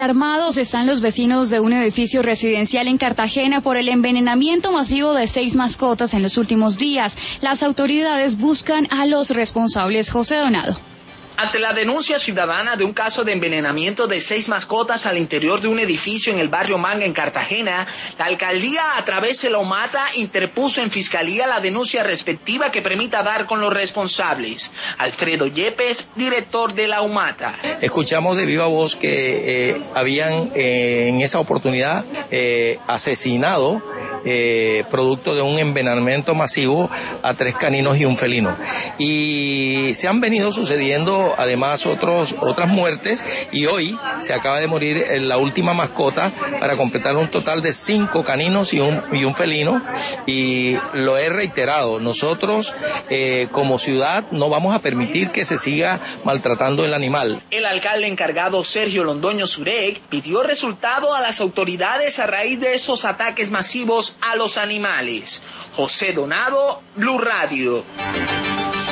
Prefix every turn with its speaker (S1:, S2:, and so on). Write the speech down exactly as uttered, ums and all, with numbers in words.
S1: Alarmados están los vecinos de un edificio residencial en Cartagena por el envenenamiento masivo de seis mascotas en los últimos días. Las autoridades buscan a los responsables. José Donado.
S2: Ante la denuncia ciudadana de un caso de envenenamiento de seis mascotas al interior de un edificio en el barrio Manga, en Cartagena, la alcaldía, a través de la UMATA, interpuso en fiscalía la denuncia respectiva que permita dar con los responsables. Alfredo Yepes, director de la UMATA.
S3: Escuchamos de viva voz que eh, habían eh, en esa oportunidad eh, asesinado, eh, producto de un envenenamiento masivo, a tres caninos y un felino. Y se han venido sucediendo además otros otras muertes, y hoy se acaba de morir la última mascota para completar un total de cinco caninos y un y un felino. Y lo he reiterado, nosotros eh, como ciudad no vamos a permitir que se siga maltratando el animal.
S2: El alcalde encargado Sergio Londoño Surek pidió resultado a las autoridades a raíz de esos ataques masivos a los animales. José Donado, Blue Radio.